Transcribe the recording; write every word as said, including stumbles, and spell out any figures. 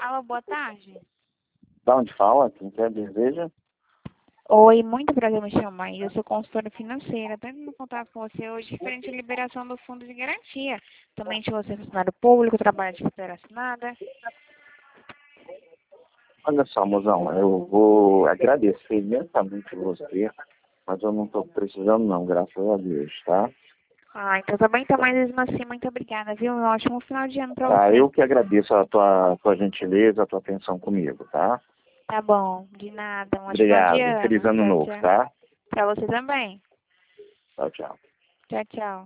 Alô, boa tarde. Da onde fala? Quem quer deseja? Oi, muito prazer me chamar. Eu sou consultora financeira. Estou entrando em contato com você hoje referente à liberação do fundo de garantia. Também se você é funcionário público, trabalha de carteira assinada. Olha só, mozão, eu vou agradecer imensamente você, mas eu não estou precisando não, graças a Deus, tá? Ah, então tá bem, então, mas mesmo assim, muito obrigada, viu? Um ótimo final de ano para Tá, você. eu que agradeço a tua, tua gentileza, a tua atenção comigo, tá? Tá bom, de nada. Um ótimo final de Obrigado, feliz ano. ano Tchau, novo, tchau. tá? Para você também. Tchau, tchau. Tchau, tchau.